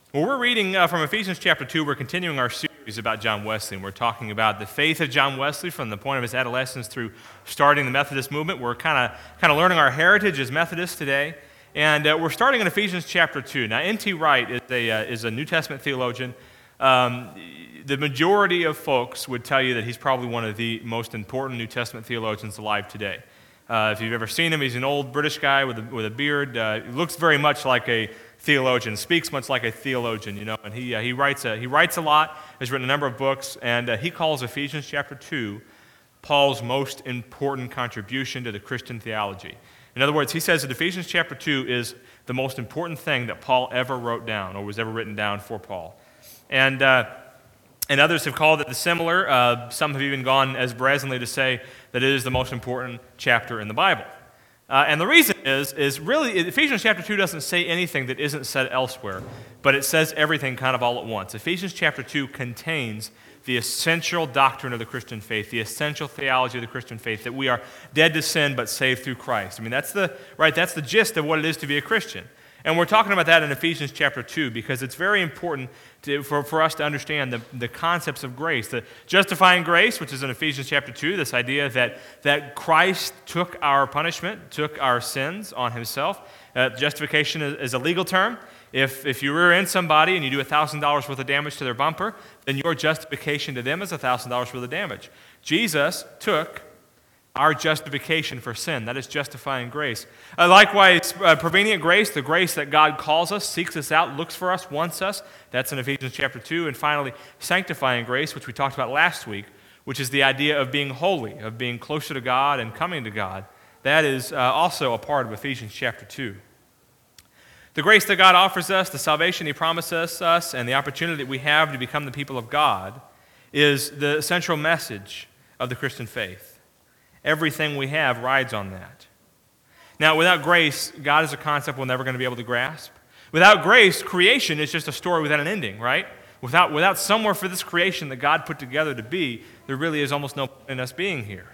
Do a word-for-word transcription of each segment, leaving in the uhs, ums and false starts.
Well, we're reading uh, from Ephesians chapter two. We're continuing our series about John Wesley, and we're talking about the faith of John Wesley from the point of his adolescence through starting the Methodist movement. We're kind of kind of learning our heritage as Methodists today, and uh, we're starting in Ephesians chapter two. Now, N T Wright is a, uh, is a New Testament theologian. Um, the majority of folks would tell you that he's probably one of the most important New Testament theologians alive today. Uh, if you've ever seen him, he's an old British guy with a, with a beard. Uh, he looks very much like a theologian, speaks much like a theologian, you know, and he uh, he writes a, he writes a lot, has written a number of books, and uh, he calls Ephesians chapter two Paul's most important contribution to the Christian theology. In other words, he says that Ephesians chapter two is the most important thing that Paul ever wrote down or was ever written down for Paul. And uh, and others have called it the similar. Uh, some have even gone as brazenly to say that it is the most important chapter in the Bible. Uh, and the reason is, is really, Ephesians chapter two doesn't say anything that isn't said elsewhere, but it says everything kind of all at once. Ephesians chapter two contains the essential doctrine of the Christian faith, the essential theology of the Christian faith, that we are dead to sin but saved through Christ. I mean, that's the, right, that's the gist of what it is to be a Christian. And we're talking about that in Ephesians chapter two because it's very important to, for, for us to understand the, the concepts of grace. The justifying grace, which is in Ephesians chapter two, this idea that, that Christ took our punishment, took our sins on himself. Uh, justification is, is a legal term. If, if you rear end somebody and you do one thousand dollars worth of damage to their bumper, then your justification to them is one thousand dollars worth of damage. Jesus took our justification for sin. That is justifying grace. Uh, likewise, uh, prevenient grace, the grace that God calls us, seeks us out, looks for us, wants us. That's in Ephesians chapter two. And finally, sanctifying grace, which we talked about last week, which is the idea of being holy, of being closer to God and coming to God. That is uh, also a part of Ephesians chapter two. The grace that God offers us, the salvation he promises us, and the opportunity that we have to become the people of God is the central message of the Christian faith. Everything we have rides on that. Now, without grace, God is a concept we're never going to be able to grasp. Without grace, creation is just a story without an ending, right? Without, without somewhere for this creation that God put together to be, there really is almost no point in us being here.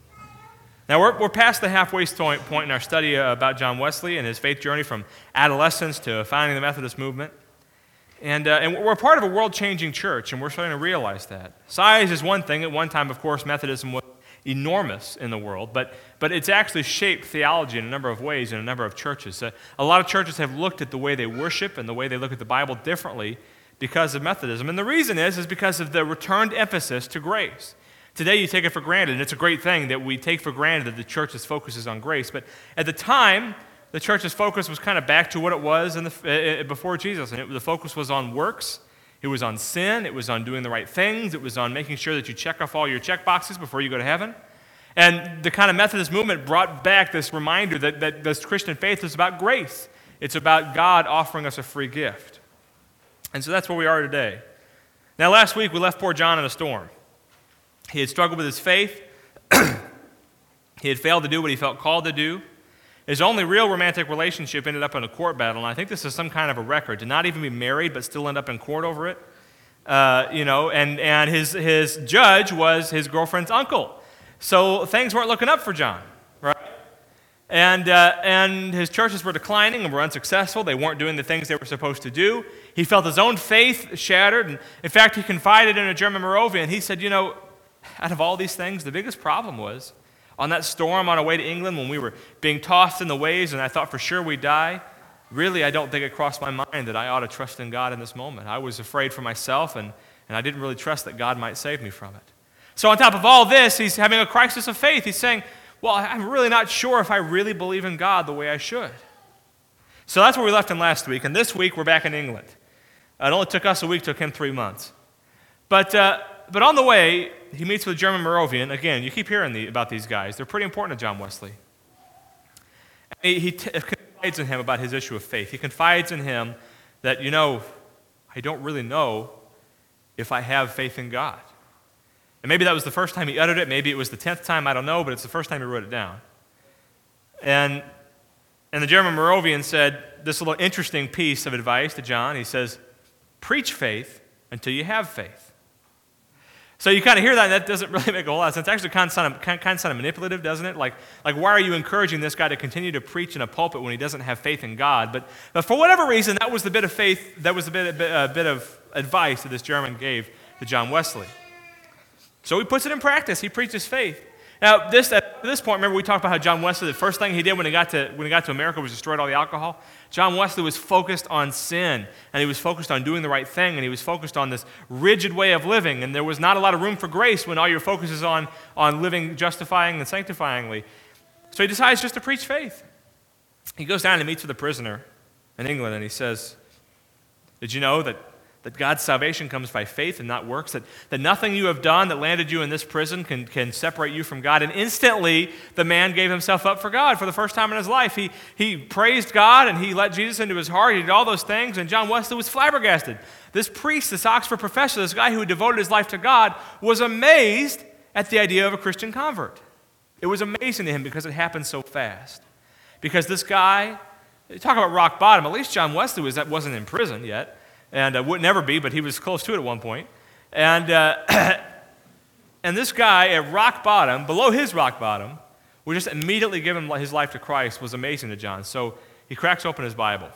Now, we're, we're past the halfway point in our study uh, about John Wesley and his faith journey from adolescence to founding the Methodist movement. And, uh, and we're part of a world-changing church, and we're starting to realize that. Size is one thing. At one time, of course, Methodism was enormous in the world, but, but it's actually shaped theology in a number of ways in a number of churches. Uh, a lot of churches have looked at the way they worship and the way they look at the Bible differently because of Methodism. And the reason is, is because of the returned emphasis to grace. Today you take it for granted, and it's a great thing that we take for granted that the church's focus is on grace. But at the time, the church's focus was kind of back to what it was in the, uh, before Jesus, and it, the focus was on works. It was on sin. It was on doing the right things. It was on making sure that you check off all your check boxes before you go to heaven. And the kind of Methodist movement brought back this reminder that, that this Christian faith is about grace. It's about God offering us a free gift. And so that's where we are today. Now, last week we left poor John in a storm. He had struggled with his faith. He had failed to do what he felt called to do. His only real romantic relationship ended up in a court battle, and I think this is some kind of a record, to not even be married but still end up in court over it. Uh, you know, and, and his, his judge was his girlfriend's uncle. So things weren't looking up for John, right? And, uh, and his churches were declining and were unsuccessful. They weren't doing the things they were supposed to do. He felt his own faith shattered, and in fact, he confided in a German Moravian. He said, you know, out of all these things, the biggest problem was on that storm on our way to England when we were being tossed in the waves and I thought for sure we'd die, really I don't think it crossed my mind that I ought to trust in God in this moment. I was afraid for myself and, and I didn't really trust that God might save me from it. So on top of all this, he's having a crisis of faith. He's saying, well, I'm really not sure if I really believe in God the way I should. So that's where we left him last week, and this week we're back in England. It only took us a week, took him three months. But, uh, but on the way, he meets with a German Moravian. Again, you keep hearing the, about these guys. They're pretty important to John Wesley. And he he t- confides in him about his issue of faith. He confides in him that, you know, I don't really know if I have faith in God. And maybe that was the first time he uttered it. Maybe it was the tenth time. I don't know, but it's the first time he wrote it down. And, and the German Moravian said this little interesting piece of advice to John. He says, preach faith until you have faith. So you kind of hear that, and that doesn't really make a whole lot of sense. It's actually kind of, kind of, kind of, kind of manipulative, doesn't it? Like, like, why are you encouraging this guy to continue to preach in a pulpit when he doesn't have faith in God? But, but for whatever reason, that was the bit of faith, that was the bit, a bit, a bit of advice that this German gave to John Wesley. So he puts it in practice. He preaches faith. Now, this, at this point, remember we talked about how John Wesley, the first thing he did when he got to when he got to America was destroyed all the alcohol. John Wesley was focused on sin, and he was focused on doing the right thing, and he was focused on this rigid way of living, and there was not a lot of room for grace when all your focus is on, on living justifying and sanctifyingly. So he decides just to preach faith. He goes down and meets with a prisoner in England, and he says, did you know that that God's salvation comes by faith and not works, that, that nothing you have done that landed you in this prison can, can separate you from God? And instantly, the man gave himself up for God for the first time in his life. He, he praised God, and he let Jesus into his heart. He did all those things, and John Wesley was flabbergasted. This priest, this Oxford professor, this guy who had devoted his life to God, was amazed at the idea of a Christian convert. It was amazing to him because it happened so fast. Because this guy, talk about rock bottom, at least John Wesley was, wasn't in prison yet. And uh, would never be, but he was close to it at one point. And, uh, and this guy at rock bottom, below his rock bottom, would just immediately give him his life to Christ, was amazing to John. So he cracks open his Bible.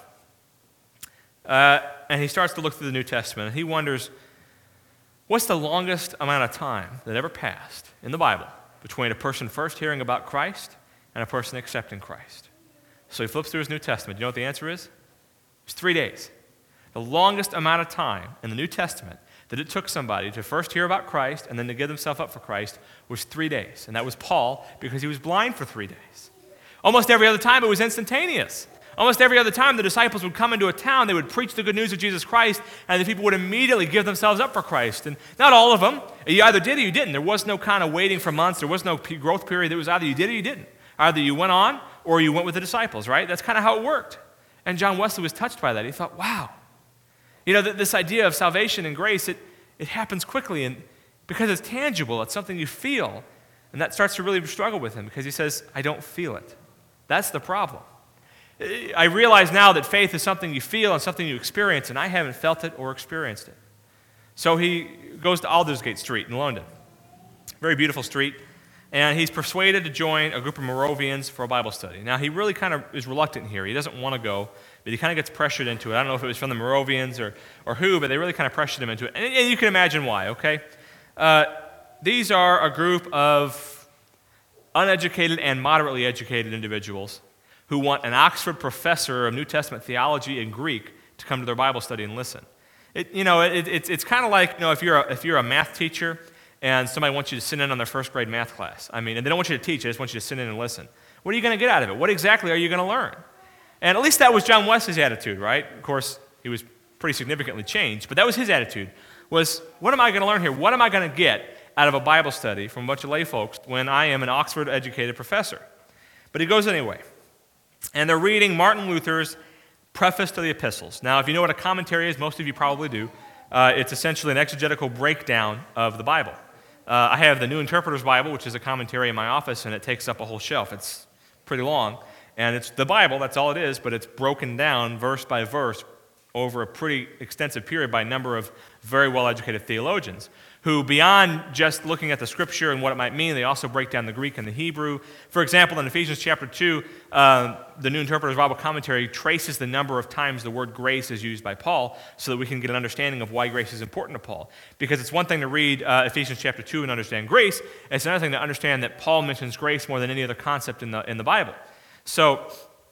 Uh, and he starts to look through the New Testament, and he wonders, what's the longest amount of time that ever passed in the Bible between a person first hearing about Christ and a person accepting Christ? So he flips through his New Testament. You know what the answer is? It's three days. The longest amount of time in the New Testament that it took somebody to first hear about Christ and then to give themselves up for Christ was three days. And that was Paul, because he was blind for three days. Almost every other time it was instantaneous. Almost every other time the disciples would come into a town, they would preach the good news of Jesus Christ, and the people would immediately give themselves up for Christ. And not all of them. You either did or you didn't. There was no kind of waiting for months. There was no growth period. It was either you did or you didn't. Either you went on or you went with the disciples, right? That's kind of how it worked. And John Wesley was touched by that. He thought, wow. You know, this idea of salvation and grace, it, it happens quickly, and because it's tangible, it's something you feel, and that starts to really struggle with him, because he says, I don't feel it. That's the problem. I realize now that faith is something you feel and something you experience, and I haven't felt it or experienced it. So he goes to Aldersgate Street in London, very beautiful street, and he's persuaded to join a group of Moravians for a Bible study. Now, he really kind of is reluctant here. He doesn't want to go, but he kind of gets pressured into it. I don't know if it was from the Moravians or, or who, but they really kind of pressured him into it. And, and you can imagine why, okay? Uh, these are a group of uneducated and moderately educated individuals who want an Oxford professor of New Testament theology and Greek to come to their Bible study and listen. It, you know, it, it's, it's kind of like, you know, if you're a, if you're a math teacher and somebody wants you to sit in on their first grade math class. I mean, and they don't want you to teach, they just want you to sit in and listen. What are you going to get out of it? What exactly are you going to learn? And at least that was John Wesley's attitude, right? Of course, he was pretty significantly changed, but that was his attitude, was what am I going to learn here? What am I going to get out of a Bible study from a bunch of lay folks when I am an Oxford-educated professor? But he goes anyway. And they're reading Martin Luther's Preface to the Epistles. Now, if you know what a commentary is, most of you probably do. Uh, it's essentially an exegetical breakdown of the Bible. Uh, I have the New Interpreter's Bible, which is a commentary in my office, and it takes up a whole shelf. It's pretty long. And it's the Bible, that's all it is, but it's broken down verse by verse over a pretty extensive period by a number of very well-educated theologians who, beyond just looking at the Scripture and what it might mean, they also break down the Greek and the Hebrew. For example, in Ephesians chapter two, uh, the New Interpreter's Bible commentary traces the number of times the word grace is used by Paul so that we can get an understanding of why grace is important to Paul. Because it's one thing to read uh, Ephesians chapter two and understand grace, it's another thing to understand that Paul mentions grace more than any other concept in the, in the Bible. So,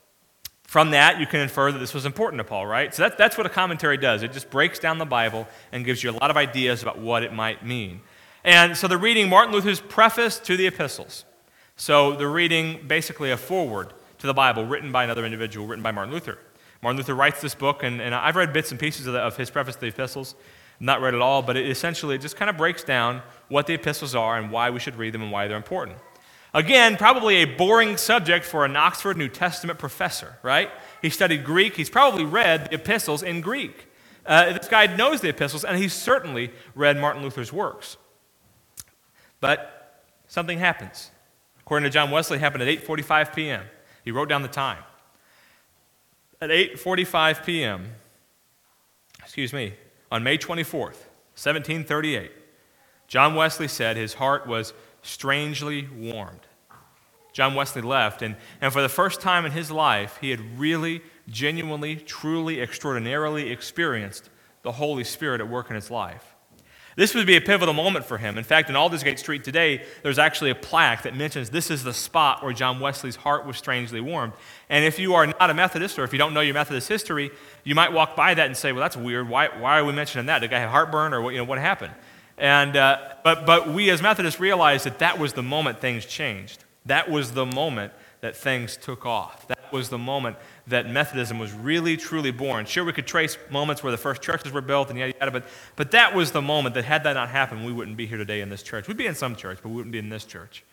from that, you can infer that this was important to Paul, right? So that, that's what a commentary does. It just breaks down the Bible and gives you a lot of ideas about what it might mean. And so they're reading Martin Luther's Preface to the Epistles. So they're reading basically a foreword to the Bible written by another individual, written by Martin Luther. Martin Luther writes this book, and, and I've read bits and pieces of, the, of his Preface to the Epistles. Not read it all, but it essentially it just kind of breaks down what the epistles are and why we should read them and why they're important. Again, probably a boring subject for an Oxford New Testament professor, right? He studied Greek. He's probably read the epistles in Greek. Uh, this guy knows the epistles, and he's certainly read Martin Luther's works. But something happens. According to John Wesley, it happened at eight forty-five p.m. He wrote down the time. At eight forty-five p.m., excuse me, on May twenty-fourth, seventeen thirty-eight, John Wesley said his heart was strangely warmed. John Wesley left, and, and for the first time in his life, he had really, genuinely, truly, extraordinarily experienced the Holy Spirit at work in his life. This would be a pivotal moment for him. In fact, in Aldersgate Street today, there's actually a plaque that mentions this is the spot where John Wesley's heart was strangely warmed. And if you are not a Methodist, or if you don't know your Methodist history, you might walk by that and say, well, that's weird. Why, why are we mentioning that? Did the guy have heartburn, or what, you know, what happened? And, uh, but, but we as Methodists realized that that was the moment things changed. That was the moment that things took off. That was the moment that Methodism was really, truly born. Sure, we could trace moments where the first churches were built and yada, yada, but, but that was the moment that had that not happened, we wouldn't be here today in this church. We'd be in some church, but we wouldn't be in this church.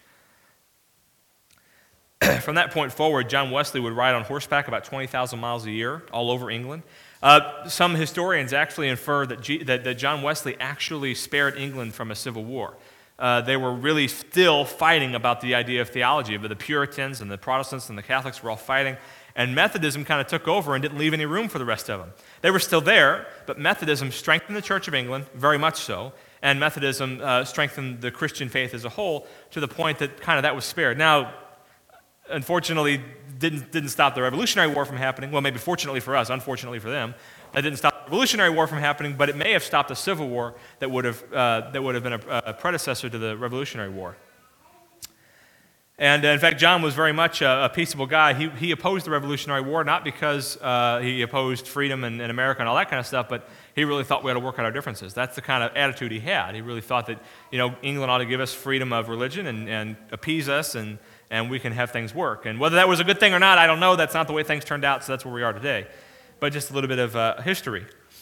From that point forward, John Wesley would ride on horseback about twenty thousand miles a year all over England. Uh, some historians actually infer that, G- that, that John Wesley actually spared England from a civil war. Uh, they were really still fighting about the idea of theology, but the Puritans and the Protestants and the Catholics were all fighting, and Methodism kind of took over and didn't leave any room for the rest of them. They were still there, but Methodism strengthened the Church of England, very much so, and Methodism uh, strengthened the Christian faith as a whole to the point that kind of that was spared. Now, unfortunately, didn't, didn't stop the Revolutionary War from happening. Well, maybe fortunately for us, unfortunately for them. That didn't stop the Revolutionary War from happening, but it may have stopped a civil war that would have, uh, that would have been a, a predecessor to the Revolutionary War. And uh, in fact, John was very much a, a peaceable guy. He, he opposed the Revolutionary War, not because uh, he opposed freedom in, in America and all that kind of stuff, but he really thought we had to work out our differences. That's the kind of attitude he had. He really thought that, you know, England ought to give us freedom of religion and, and appease us, and, and we can have things work. And whether that was a good thing or not, I don't know. That's not the way things turned out, so that's where we are today. But just a little bit of uh, history.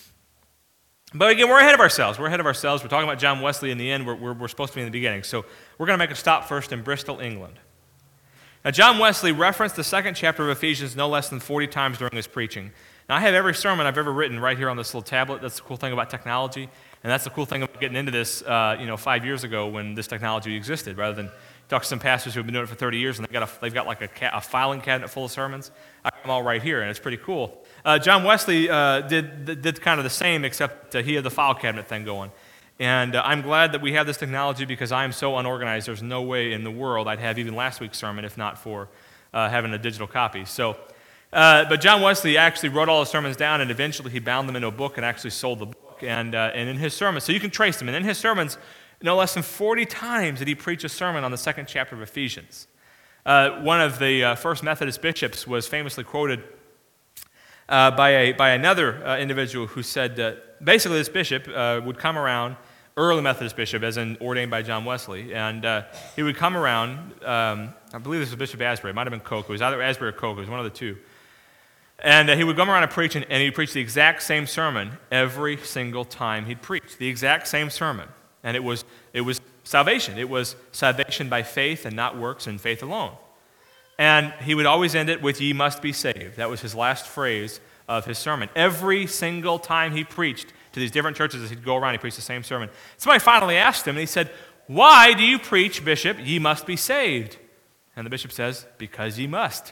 But again, we're ahead of ourselves. We're ahead of ourselves. We're talking about John Wesley in the end. We're, we're, we're supposed to be in the beginning. So we're going to make a stop first in Bristol, England. Now, John Wesley referenced the second chapter of Ephesians no less than forty times during his preaching. Now, I have every sermon I've ever written right here on this little tablet. That's the cool thing about technology. And that's the cool thing about getting into this, uh, you know, five years ago when this technology existed, rather than talk to some pastors who have been doing it for thirty years and they've got, a, they've got like a, ca- a filing cabinet full of sermons. I have them all right here, and it's pretty cool. Uh, John Wesley uh, did, did kind of the same, except uh, he had the file cabinet thing going. And uh, I'm glad that we have this technology because I am so unorganized. There's no way in the world I'd have even last week's sermon if not for uh, having a digital copy. So, uh, but John Wesley actually wrote all the sermons down, and eventually he bound them into a book and actually sold the book. And, uh, and in his sermons, so you can trace them, and in his sermons, no less than forty times did he preach a sermon on the second chapter of Ephesians. Uh, one of the uh, first Methodist bishops was famously quoted uh, by, a, by another uh, individual who said, uh, basically this bishop uh, would come around, early Methodist bishop, as in ordained by John Wesley, and uh, he would come around, um, I believe this was Bishop Asbury, it might have been Coke, it was either Asbury or Coke, it was one of the two. And uh, he would come around and preach, and, and he'd preach the exact same sermon every single time he'd preach, the exact same sermon. And it was, it was salvation. It was salvation by faith and not works, and faith alone. And he would always end it with, "Ye must be saved." That was his last phrase of his sermon. Every single time he preached to these different churches, as he'd go around, he preached the same sermon. Somebody finally asked him, and he said, "Why do you preach, Bishop, ye must be saved?" And the bishop says, "Because ye must."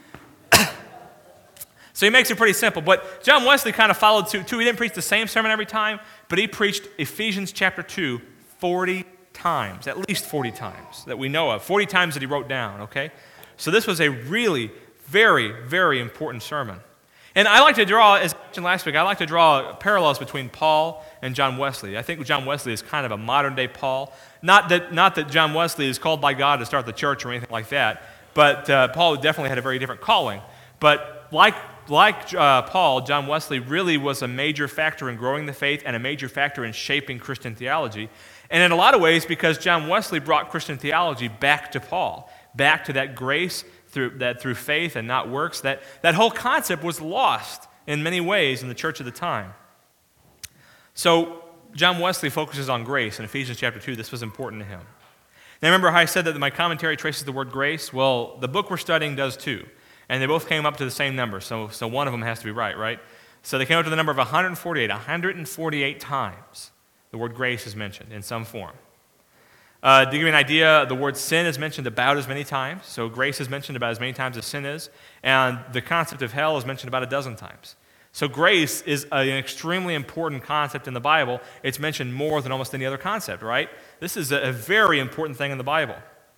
So he makes it pretty simple. But John Wesley kind of followed suit too. He didn't preach the same sermon every time, but he preached Ephesians chapter two forty times, at least forty times that we know of, forty times that he wrote down, okay? So this was a really very, very important sermon. And I like to draw, as I mentioned last week, I like to draw parallels between Paul and John Wesley. I think John Wesley is kind of a modern-day Paul. Not that, not that John Wesley is called by God to start the church or anything like that, but uh, Paul definitely had a very different calling. But like Like uh, Paul, John Wesley really was a major factor in growing the faith and a major factor in shaping Christian theology. And in a lot of ways, because John Wesley brought Christian theology back to Paul, back to that grace through, that through faith and not works, that, that whole concept was lost in many ways in the church of the time. So John Wesley focuses on grace in Ephesians chapter two. This was important to him. Now remember how I said that my commentary traces the word grace? Well, the book we're studying does too. And they both came up to the same number, so, so one of them has to be right, right? So they came up to the number of one hundred forty-eight. one hundred forty-eight times the word grace is mentioned in some form. Uh, to give you an idea, the word sin is mentioned about as many times. So grace is mentioned about as many times as sin is. And the concept of hell is mentioned about a dozen times. So grace is an extremely important concept in the Bible. It's mentioned more than almost any other concept, right? This is a very important thing in the Bible.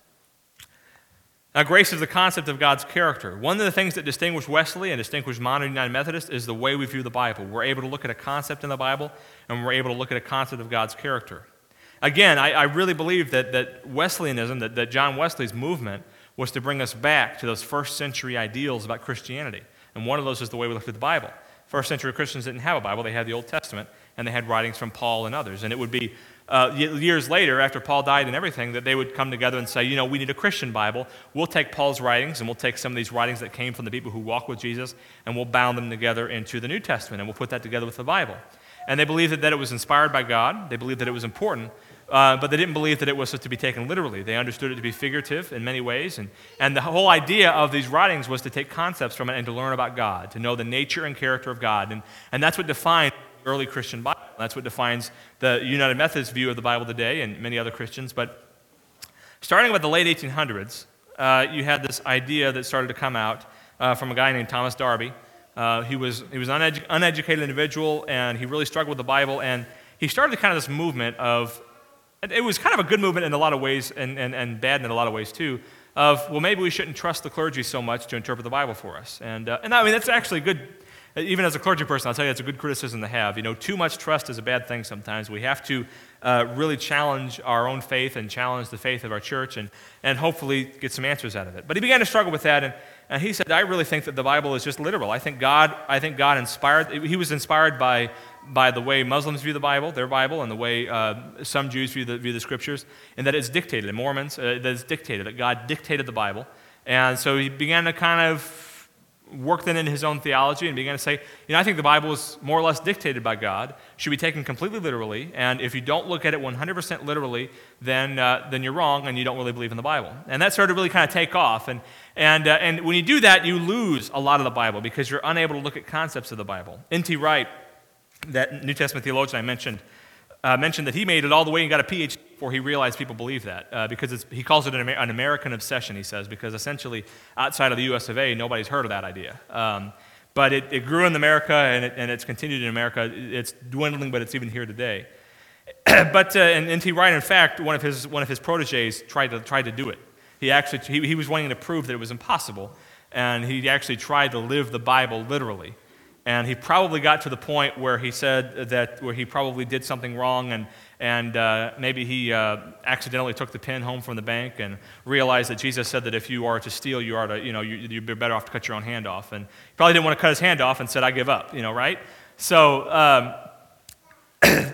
Now, grace is the concept of God's character. One of the things that distinguish Wesley and distinguish modern United Methodist is the way we view the Bible. We're able to look at a concept in the Bible, and we're able to look at a concept of God's character. Again, I, I really believe that, that Wesleyanism, that, that John Wesley's movement, was to bring us back to those first century ideals about Christianity. And one of those is the way we looked at the Bible. First century Christians didn't have a Bible. They had the Old Testament, and they had writings from Paul and others. And it would be uh, years later, after Paul died and everything, that they would come together and say, you know, we need a Christian Bible. We'll take Paul's writings, and we'll take some of these writings that came from the people who walk with Jesus, and we'll bound them together into the New Testament, and we'll put that together with the Bible. And they believed that, that it was inspired by God. They believed that it was important. Uh, but they didn't believe that it was to be taken literally. They understood it to be figurative in many ways. And, and the whole idea of these writings was to take concepts from it and to learn about God, to know the nature and character of God. And, and that's what defines the early Christian Bible. That's what defines the United Methodist view of the Bible today and many other Christians. But starting with the late eighteen hundreds, uh, you had this idea that started to come out uh, from a guy named Thomas Darby. Uh, he was he was an unedu- uneducated individual, and he really struggled with the Bible. And he started kind of this movement of, it was kind of a good movement in a lot of ways, and, and, and bad in a lot of ways too, of, well, maybe we shouldn't trust the clergy so much to interpret the Bible for us. And, uh, and I mean, that's actually good, even as a clergy person, I'll tell you, it's a good criticism to have. You know, too much trust is a bad thing sometimes. We have to uh, really challenge our own faith and challenge the faith of our church and, and hopefully get some answers out of it. But he began to struggle with that, and, and he said, I really think that the Bible is just literal. I think God, I think God inspired, he was inspired by by the way Muslims view the Bible, their Bible, and the way uh, some Jews view the, view the Scriptures, and that it's dictated, and Mormons, uh, that it's dictated, that God dictated the Bible. And so he began to kind of work that into his own theology and began to say, you know, I think the Bible is more or less dictated by God, should be taken completely literally, and if you don't look at it one hundred percent literally, then uh, then you're wrong and you don't really believe in the Bible. And that started to really kind of take off. And, and, uh, and when you do that, you lose a lot of the Bible because you're unable to look at concepts of the Bible. N T Wright, that New Testament theologian I mentioned, uh, mentioned that he made it all the way and got a P H D before he realized people believe that, uh, because it's, he calls it an, Amer- an American obsession, he says, because essentially outside of the U S of A, nobody's heard of that idea. Um, but it, it grew in America, and, it, and it's continued in America. It's dwindling, but it's even here today. but uh, and N T Wright, in fact, one of his one of his proteges tried to tried to do it. He actually he, he was wanting to prove that it was impossible, and he actually tried to live the Bible literally. And he probably got to the point where he said that, where he probably did something wrong, and, and uh, maybe he uh, accidentally took the pen home from the bank and realized that Jesus said that if you are to steal, you are to, you know, you, you'd be better off to cut your own hand off. And he probably didn't want to cut his hand off and said, I give up, you know, right? So, um,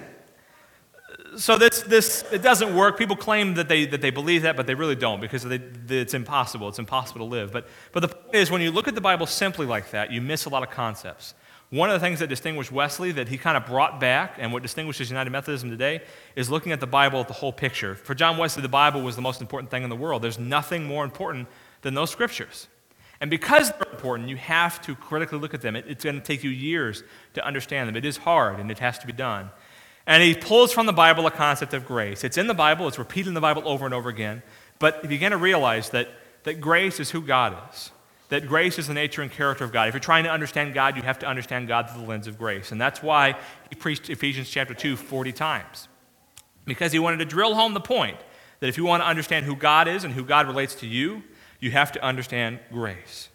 so this, this, it doesn't work. People claim that they, that they believe that, but they really don't, because they, it's impossible. It's impossible to live. But, but the point is, when you look at the Bible simply like that, you miss a lot of concepts. One of the things that distinguished Wesley, that he kind of brought back, and what distinguishes United Methodism today, is looking at the Bible at the whole picture. For John Wesley, the Bible was the most important thing in the world. There's nothing more important than those scriptures. And because they're important, you have to critically look at them. It, it's going to take you years to understand them. It is hard, and it has to be done. And he pulls from the Bible a concept of grace. It's in the Bible. It's repeated in the Bible over and over again. But you begin to realize that, that grace is who God is. That grace is the nature and character of God. If you're trying to understand God, you have to understand God through the lens of grace. And that's why he preached Ephesians chapter two forty times. Because he wanted to drill home the point that if you want to understand who God is and who God relates to you, you have to understand grace.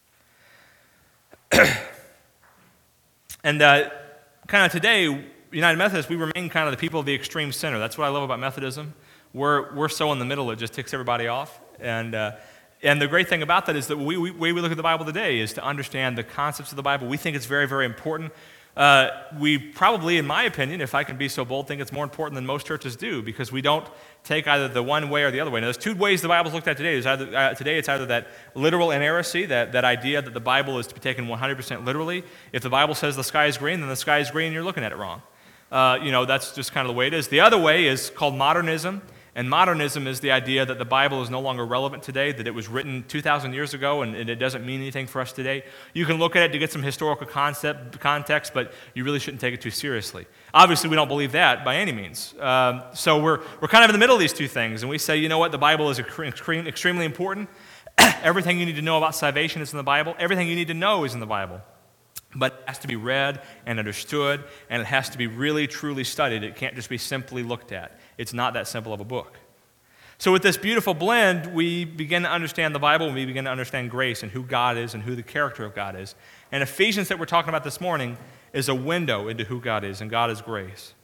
and uh, kind of today, United Methodists, we remain kind of the people of the extreme center. That's what I love about Methodism. We're, we're so in the middle, it just ticks everybody off. And... Uh, And the great thing about that is that the we, we, way we look at the Bible today is to understand the concepts of the Bible. We think it's very, very important. Uh, we probably, in my opinion, if I can be so bold, think it's more important than most churches do, because we don't take either the one way or the other way. Now, there's two ways the Bible's looked at today. There's either, uh, today it's either that literal inerrancy, that, that idea that the Bible is to be taken one hundred percent literally. If the Bible says the sky is green, then the sky is green and you're looking at it wrong. Uh, you know, that's just kind of the way it is. The other way is called modernism. And modernism is the idea that the Bible is no longer relevant today, that it was written two thousand years ago and, and it doesn't mean anything for us today. You can look at it to get some historical concept, context, but you really shouldn't take it too seriously. Obviously, we don't believe that by any means. Um, so we're, we're kind of in the middle of these two things, and we say, you know what, the Bible is extreme, extremely important. Everything you need to know about salvation is in the Bible. Everything you need to know is in the Bible. but it has to be read and understood, and it has to be really, truly studied. It can't just be simply looked at. It's not that simple of a book. So with this beautiful blend, we begin to understand the Bible, and we begin to understand grace and who God is and who the character of God is. And Ephesians that we're talking about this morning is a window into who God is, and God is grace.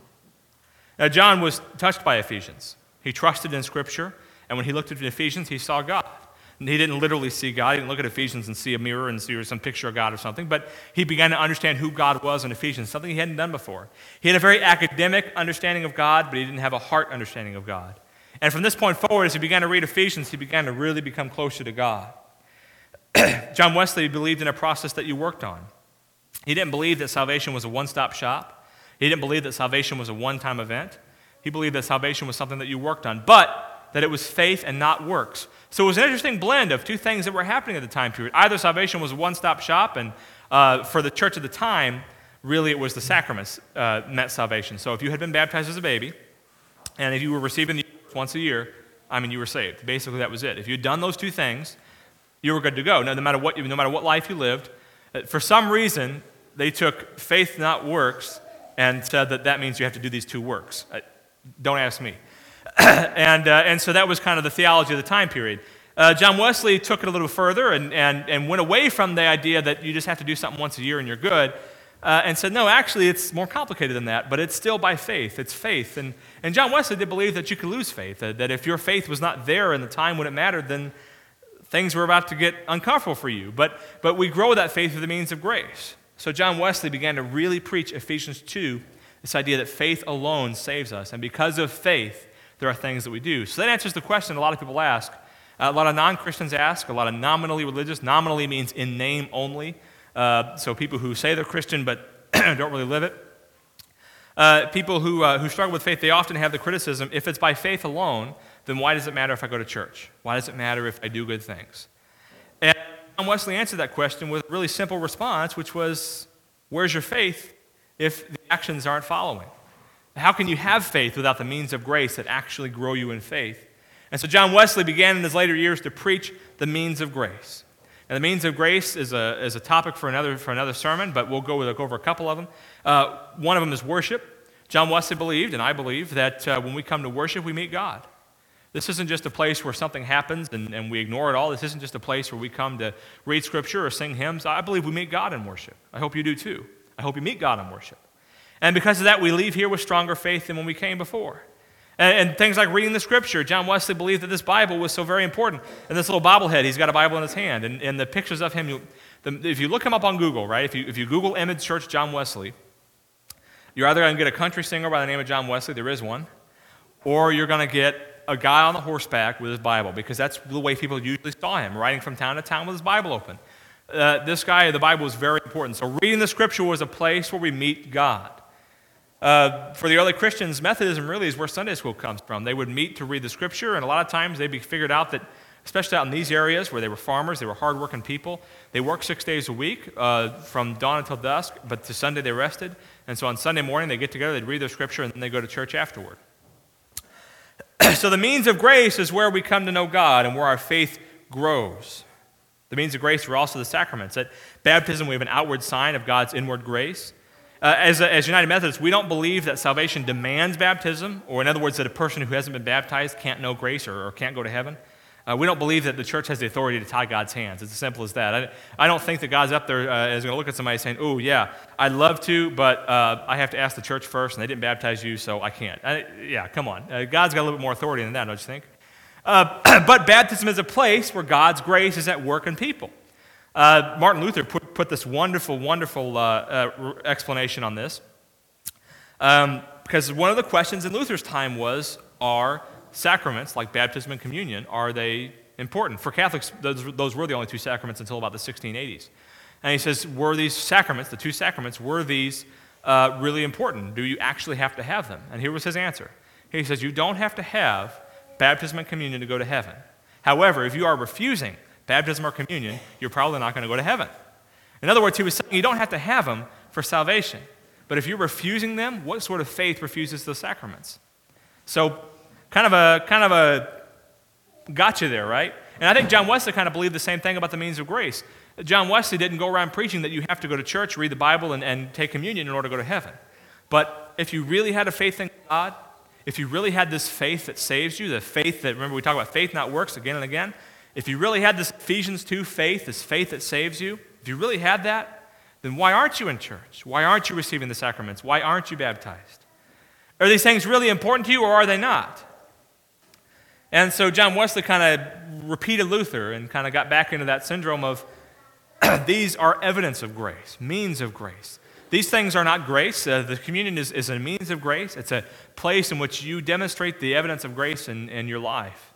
Now, John was touched by Ephesians. He trusted in Scripture, and when he looked at Ephesians, he saw God. And he didn't literally see God. He didn't look at Ephesians and see a mirror and see some picture of God or something, but he began to understand who God was in Ephesians, something he hadn't done before. He had a very academic understanding of God, but he didn't have a heart understanding of God. And from this point forward, as he began to read Ephesians, he began to really become closer to God. John Wesley believed in a process that you worked on. He didn't believe that salvation was a one-stop shop. He didn't believe that salvation was a one-time event. He believed that salvation was something that you worked on, but that it was faith and not works. So it was an interesting blend of two things that were happening at the time period. Either salvation was a one-stop shop, and uh, for the church at the time, really it was the sacraments uh, meant salvation. So if you had been baptized as a baby, and if you were receiving the once a year, I mean, you were saved. Basically, that was it. If you'd done those two things, you were good to go. No, no matter what, no matter what life you lived, for some reason, they took faith, not works, and said that that means you have to do these two works. Don't ask me. and, uh, and so that was kind of the theology of the time period. Uh, John Wesley took it a little further and, and, and went away from the idea that you just have to do something once a year and you're good, uh, and said, no, actually, it's more complicated than that, but it's still by faith. It's faith. And, and John Wesley did believe that you could lose faith, that, that if your faith was not there in the time when it mattered, then things were about to get uncomfortable for you. But, but we grow that faith through the means of grace. So John Wesley began to really preach Ephesians two, this idea that faith alone saves us. And because of faith, there are things that we do. So that answers the question a lot of people ask. A lot of non-Christians ask, a lot of nominally religious. Nominally means in name only. Uh, so people who say they're Christian but don't really live it. Uh, people who, uh, who struggle with faith, they often have the criticism, if it's by faith alone, then why does it matter if I go to church? Why does it matter if I do good things? And John Wesley answered that question with a really simple response, which was, where's your faith if the actions aren't following? How can you have faith without the means of grace that actually grow you in faith? And so John Wesley began in his later years to preach the means of grace. And the means of grace is a, is a topic for another, for another sermon, but we'll go, with, go over a couple of them. Uh, one of them is worship. John Wesley believed, and I believe, that uh, when we come to worship, we meet God. This isn't just a place where something happens and, and we ignore it all. This isn't just a place where we come to read Scripture or sing hymns. I believe we meet God in worship. I hope you do too. I hope you meet God in worship. And because of that, we leave here with stronger faith than when we came before. And, and things like reading the Scripture. John Wesley believed that this Bible was so very important. And this little bobblehead, he's got a Bible in his hand. And, and the pictures of him, you, the, if you look him up on Google, right, if you, if you Google Image Search John Wesley, you're either going to get a country singer by the name of John Wesley, there is one, or you're going to get a guy on the horseback with his Bible, because that's the way people usually saw him, riding from town to town with his Bible open. Uh, this guy, the Bible was very important. So reading the Scripture was a place where we meet God. Uh, for the early Christians, Methodism really is where Sunday school comes from. They would meet to read the Scripture, and a lot of times they figured out that, especially out in these areas where they were farmers, they were hardworking people, they worked six days a week uh, from dawn until dusk, but to Sunday they rested. And so on Sunday morning they get together, they'd read their Scripture, and then they go to church afterward. So the means of grace is where we come to know God and where our faith grows. The means of grace are also the sacraments. At baptism, we have an outward sign of God's inward grace. Uh, as, a, as United Methodists, we don't believe that salvation demands baptism, or in other words, that a person who hasn't been baptized can't know grace or, or can't go to heaven. Uh, we don't believe that the church has the authority to tie God's hands. It's as simple as that. I, I don't think that God's up there uh, is going to look at somebody saying, oh, yeah, I'd love to, but uh, I have to ask the church first, and they didn't baptize you, so I can't. I, yeah, come on. Uh, God's got a little bit more authority than that, don't you think? Uh, but baptism is a place where God's grace is at work in people. Uh, Martin Luther put, put this wonderful, wonderful uh, uh, explanation on this. Um, because one of the questions in Luther's time was, are sacraments like baptism and communion, are they important? For Catholics, those, those were the only two sacraments until about the sixteen eighties. And he says, were these sacraments, the two sacraments, were these uh, really important? Do you actually have to have them? And here was his answer. He says, you don't have to have baptism and communion to go to heaven. However, if you are refusing baptism or communion, you're probably not going to go to heaven. In other words, he was saying you don't have to have them for salvation. But if you're refusing them, what sort of faith refuses the sacraments? So, kind of a kind of a gotcha there, right? And I think John Wesley kind of believed the same thing about the means of grace. John Wesley didn't go around preaching that you have to go to church, read the Bible, and, and take communion in order to go to heaven. But if you really had a faith in God, if you really had this faith that saves you, the faith that, remember we talk about faith not works again and again, if you really had this Ephesians two faith, this faith that saves you, if you really had that, then why aren't you in church? Why aren't you receiving the sacraments? Why aren't you baptized? Are these things really important to you, or are they not? And so John Wesley kind of repeated Luther and kind of got back into that syndrome of these are evidence of grace, means of grace. These things are not grace. Uh, the communion is, is a means of grace. It's a place in which you demonstrate the evidence of grace in, in your life.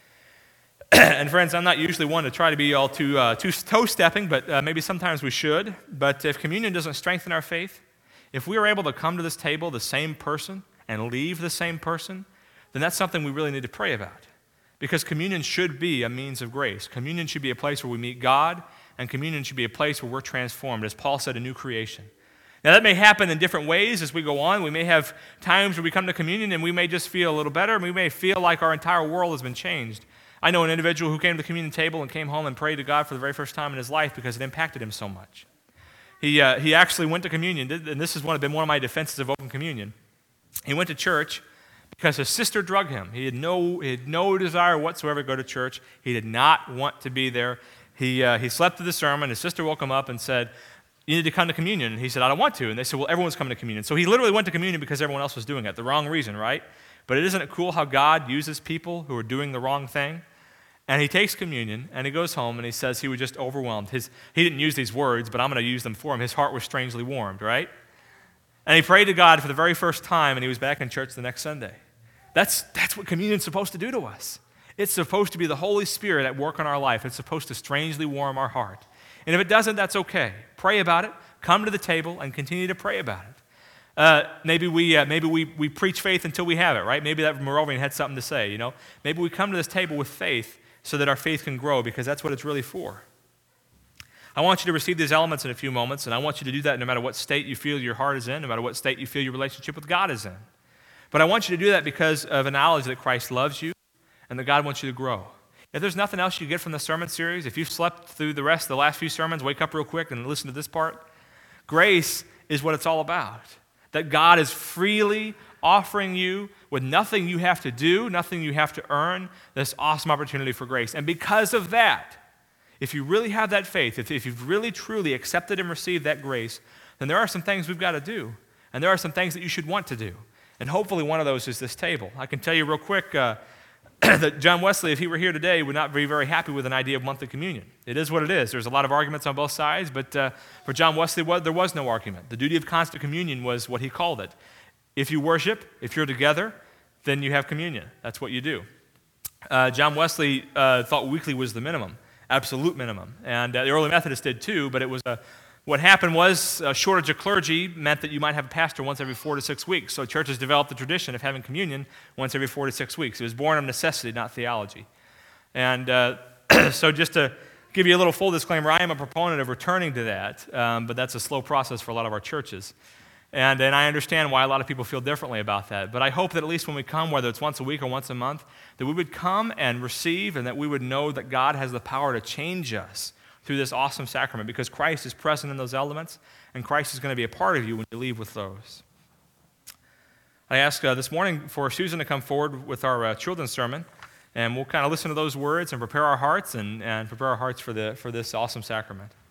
And friends, I'm not usually one to try to be all too, uh, too toe-stepping, but uh, maybe sometimes we should. But if communion doesn't strengthen our faith, if we are able to come to this table the same person and leave the same person, then that's something we really need to pray about. Because communion should be a means of grace. Communion should be a place where we meet God, and communion should be a place where we're transformed, as Paul said, a new creation. Now, that may happen in different ways as we go on. We may have times where we come to communion and we may just feel a little better, and we may feel like our entire world has been changed. I know an individual who came to the communion table and came home and prayed to God for the very first time in his life because it impacted him so much. He, uh, he actually went to communion, and this has one, been one of my defenses of open communion. He went to church because his sister drugged him. He had no, he had no desire whatsoever to go to church. He did not want to be there. He, uh, he slept through the sermon. His sister woke him up and said, "You need to come to communion." And he said, "I don't want to." And they said, "Well, everyone's coming to communion." So he literally went to communion because everyone else was doing it. The wrong reason, right? But isn't it cool how God uses people who are doing the wrong thing? And he takes communion, and he goes home, and he says he was just overwhelmed. His, he didn't use these words, but I'm going to use them for him. His heart was strangely warmed, right? And he prayed to God for the very first time, and he was back in church the next Sunday. That's, that's what communion's supposed to do to us. It's supposed to be the Holy Spirit at work in our life. It's supposed to strangely warm our heart. And if it doesn't, that's okay. Pray about it. Come to the table and continue to pray about it. Uh, maybe we uh, maybe we, we preach faith until we have it, right? Maybe that Moravian had something to say, you know? Maybe we come to this table with faith so that our faith can grow, because that's what it's really for. I want you to receive these elements in a few moments, and I want you to do that no matter what state you feel your heart is in, no matter what state you feel your relationship with God is in. But I want you to do that because of a knowledge that Christ loves you and that God wants you to grow. If there's nothing else you get from the sermon series, if you've slept through the rest of the last few sermons, wake up real quick and listen to this part. Grace is what it's all about. That God is freely offering you, with nothing you have to do, nothing you have to earn, this awesome opportunity for grace. And because of that, if you really have that faith, if, if you've really truly accepted and received that grace, then there are some things we've got to do. And there are some things that you should want to do. And hopefully one of those is this table. I can tell you real quick uh, that John Wesley, if he were here today, would not be very happy with an idea of monthly communion. It is what it is. There's a lot of arguments on both sides, but uh, for John Wesley, well, there was no argument. The duty of constant communion was what he called it. If you worship, if you're together, then you have communion. That's what you do. Uh, John Wesley uh, thought weekly was the minimum, absolute minimum. And uh, the early Methodists did too, but it was a What happened was a shortage of clergy meant that you might have a pastor once every four to six weeks. So churches developed the tradition of having communion once every four to six weeks. It was born of necessity, not theology. And uh, so just to give you a little full disclaimer, I am a proponent of returning to that, um, but that's a slow process for a lot of our churches. And, and I understand why a lot of people feel differently about that. But I hope that at least when we come, whether it's once a week or once a month, that we would come and receive, and that we would know that God has the power to change us through this awesome sacrament, because Christ is present in those elements, and Christ is going to be a part of you when you leave with those. I asked uh, this morning for Susan to come forward with our uh, children's sermon, and we'll kind of listen to those words and prepare our hearts and, and prepare our hearts for, the, for this awesome sacrament.